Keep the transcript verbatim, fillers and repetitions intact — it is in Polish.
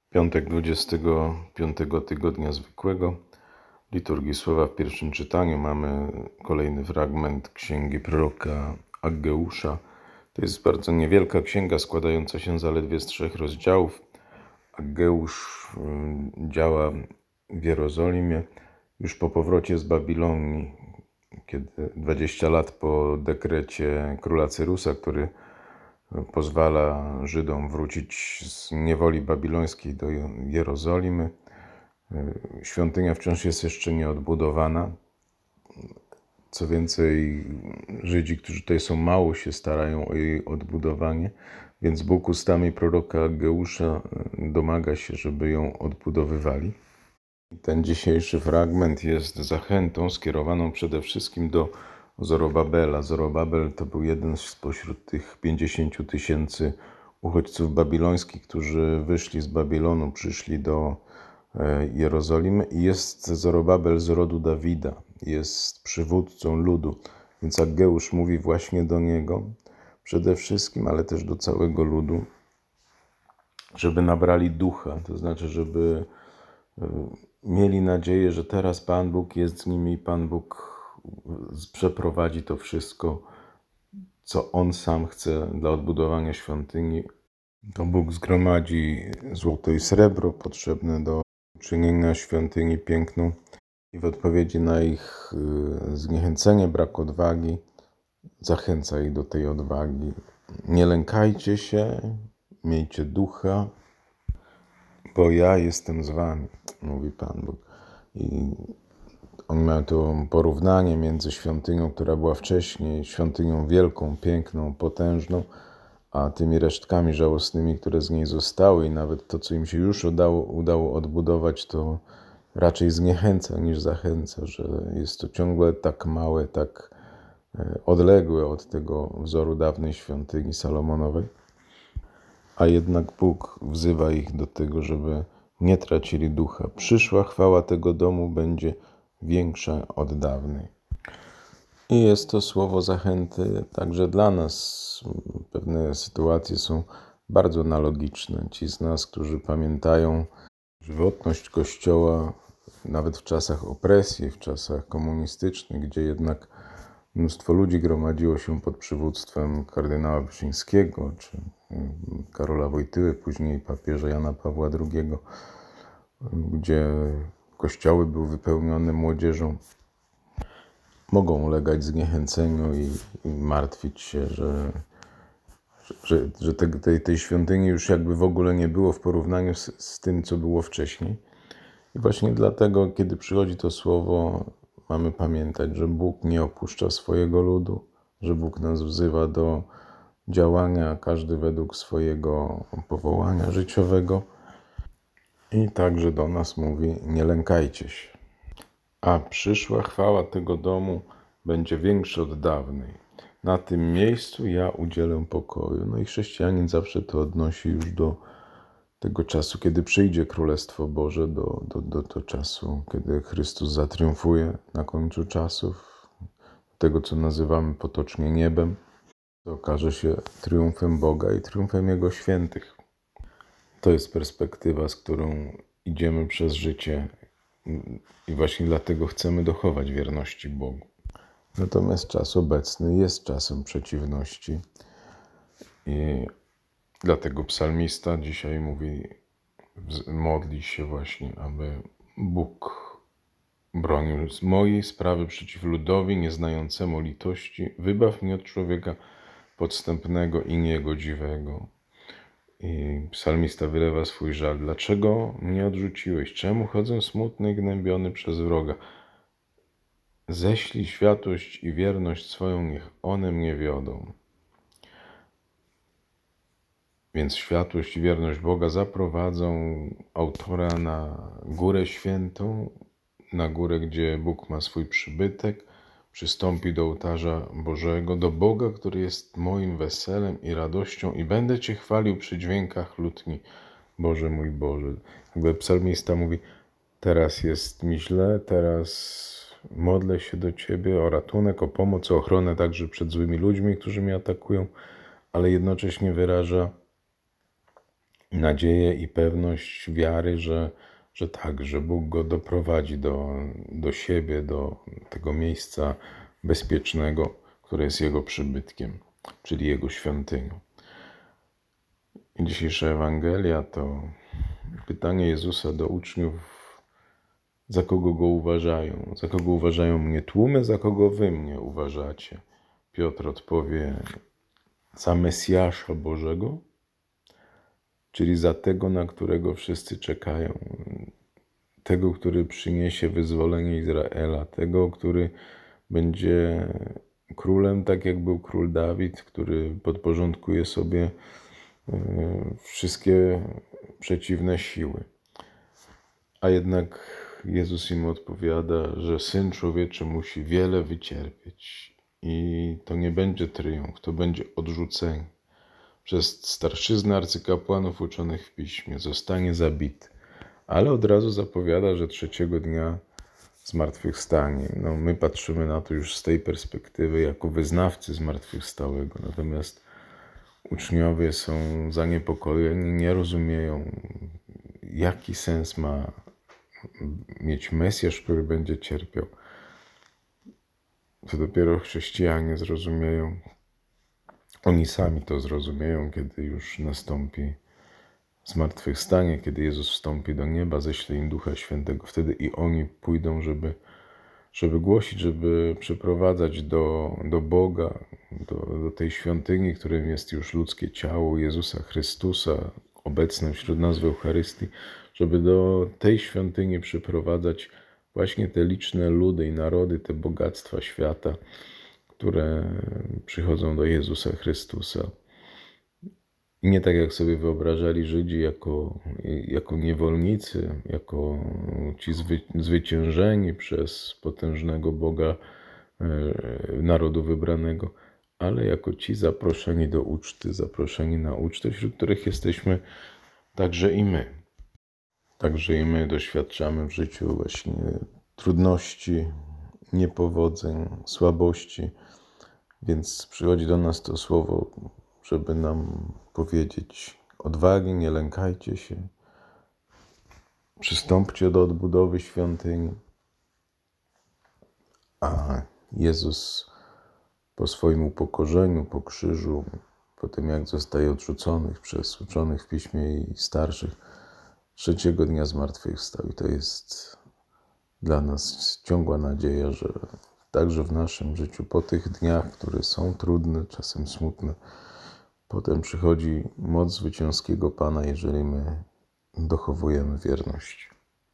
Piątek dwudziestego piątego tygodnia zwykłego. Liturgii Słowa w pierwszym czytaniu mamy kolejny fragment księgi proroka Aggeusza. To jest bardzo niewielka księga składająca się zaledwie z trzech rozdziałów. Aggeusz działa w Jerozolimie już po powrocie z Babilonii, kiedy dwadzieścia lat po dekrecie króla Cyrusa, który pozwala Żydom wrócić z niewoli babilońskiej do Jerozolimy. Świątynia wciąż jest jeszcze nieodbudowana. Co więcej, Żydzi, którzy tutaj są mało, się starają o jej odbudowanie, więc Bóg ustami proroka Aggeusza domaga się, żeby ją odbudowywali. Ten dzisiejszy fragment jest zachętą skierowaną przede wszystkim do Zorobabela. Zorobabel to był jeden spośród tych pięćdziesięciu tysięcy uchodźców babilońskich, którzy wyszli z Babilonu, przyszli do Jerozolimy i jest Zorobabel z rodu Dawida, jest przywódcą ludu, więc Aggeusz mówi właśnie do niego przede wszystkim, ale też do całego ludu, żeby nabrali ducha, to znaczy, żeby mieli nadzieję, że teraz Pan Bóg jest z nimi i Pan Bóg przeprowadzi to wszystko, co On sam chce dla odbudowania świątyni. To Bóg zgromadzi złoto i srebro potrzebne do uczynienia świątyni piękną i w odpowiedzi na ich zniechęcenie, brak odwagi, zachęca ich do tej odwagi. Nie lękajcie się, miejcie ducha, bo ja jestem z wami, mówi Pan Bóg. I on miał to porównanie między świątynią, która była wcześniej, świątynią wielką, piękną, potężną, a tymi resztkami żałosnymi, które z niej zostały i nawet to, co im się już udało, udało odbudować, to raczej zniechęca niż zachęca, że jest to ciągle tak małe, tak odległe od tego wzoru dawnej świątyni Salomonowej. A jednak Bóg wzywa ich do tego, żeby nie tracili ducha. Przyszła chwała tego domu będzie większa od dawnej. I jest to słowo zachęty także dla nas. Pewne sytuacje są bardzo analogiczne. Ci z nas, którzy pamiętają żywotność Kościoła, nawet w czasach opresji, w czasach komunistycznych, gdzie jednak mnóstwo ludzi gromadziło się pod przywództwem kardynała Wyszyńskiego czy Karola Wojtyły, później papieża Jana Pawła drugiego, gdzie kościoły były wypełnione młodzieżą, mogą ulegać zniechęceniu i, i martwić się, że, że, że te, tej, tej świątyni już jakby w ogóle nie było w porównaniu z, z tym, co było wcześniej. I właśnie dlatego, kiedy przychodzi to słowo, mamy pamiętać, że Bóg nie opuszcza swojego ludu, że Bóg nas wzywa do działania, każdy według swojego powołania życiowego. I także do nas mówi, nie lękajcie się. A przyszła chwała tego domu będzie większa od dawnej. Na tym miejscu ja udzielę pokoju. No i chrześcijanin zawsze to odnosi już do tego czasu, kiedy przyjdzie Królestwo Boże, do, do, do, do czasu, kiedy Chrystus zatriumfuje na końcu czasów, tego, co nazywamy potocznie niebem. To okaże się triumfem Boga i triumfem Jego świętych. To jest perspektywa, z którą idziemy przez życie i właśnie dlatego chcemy dochować wierności Bogu. Natomiast czas obecny jest czasem przeciwności i dlatego psalmista dzisiaj mówi, modli się właśnie, aby Bóg bronił z mojej sprawy przeciw ludowi nieznającemu litości. Wybaw mnie od człowieka podstępnego i niegodziwego. I psalmista wylewa swój żal. Dlaczego mnie odrzuciłeś? Czemu chodzę smutny i gnębiony przez wroga? Ześlij światłość i wierność swoją, niech one mnie wiodą. Więc światłość i wierność Boga zaprowadzą autora na górę świętą, na górę, gdzie Bóg ma swój przybytek, przystąpi do ołtarza Bożego, do Boga, który jest moim weselem i radością i będę Cię chwalił przy dźwiękach lutni, Boże mój Boże. Jakby psalmista mówi, teraz jest mi źle, teraz modlę się do Ciebie o ratunek, o pomoc, o ochronę także przed złymi ludźmi, którzy mnie atakują, ale jednocześnie wyraża nadzieję i pewność wiary, że, że tak, że Bóg go doprowadzi do, do siebie, do tego miejsca bezpiecznego, które jest Jego przybytkiem, czyli Jego świątynią. I dzisiejsza Ewangelia to pytanie Jezusa do uczniów, za kogo Go uważają, za kogo uważają mnie tłumy, za kogo wy mnie uważacie. Piotr odpowie, za Mesjasza Bożego, czyli za tego, na którego wszyscy czekają, tego, który przyniesie wyzwolenie Izraela, tego, który będzie królem, tak jak był król Dawid, który podporządkuje sobie wszystkie przeciwne siły. A jednak Jezus im odpowiada, że Syn Człowieczy musi wiele wycierpieć i to nie będzie tryumf, to będzie odrzucenie. Przez starszyznę arcykapłanów uczonych w piśmie zostanie zabity, ale od razu zapowiada, że trzeciego dnia zmartwychwstanie. No, my patrzymy na to już z tej perspektywy jako wyznawcy zmartwychwstałego, natomiast uczniowie są zaniepokojeni, nie rozumieją, jaki sens ma mieć Mesjasz, który będzie cierpiał. To dopiero chrześcijanie zrozumieją. Oni sami to zrozumieją, kiedy już nastąpi zmartwychwstanie, kiedy Jezus wstąpi do nieba, ześle im Ducha Świętego. Wtedy i oni pójdą, żeby, żeby głosić, żeby przyprowadzać do, do Boga, do, do tej świątyni, którym jest już ludzkie ciało Jezusa Chrystusa, obecne wśród nas w Eucharystii, żeby do tej świątyni przyprowadzać właśnie te liczne ludy i narody, te bogactwa świata, które przychodzą do Jezusa Chrystusa. I nie tak jak sobie wyobrażali Żydzi jako, jako niewolnicy, jako ci zwy, zwyciężeni przez potężnego Boga narodu wybranego, ale jako ci zaproszeni do uczty, zaproszeni na ucztę, wśród których jesteśmy także i my. Także i my doświadczamy w życiu właśnie trudności, niepowodzeń, słabości, więc przychodzi do nas to słowo, żeby nam powiedzieć: odwagi, nie lękajcie się, przystąpcie do odbudowy świątyni. A Jezus po swoim upokorzeniu, po krzyżu, po tym jak zostaje odrzucony przez uczonych w piśmie i starszych, trzeciego dnia zmartwychwstał. I to jest dla nas ciągła nadzieja, że także w naszym życiu, po tych dniach, które są trudne, czasem smutne, potem przychodzi moc zwycięskiego Pana, jeżeli my dochowujemy wierność.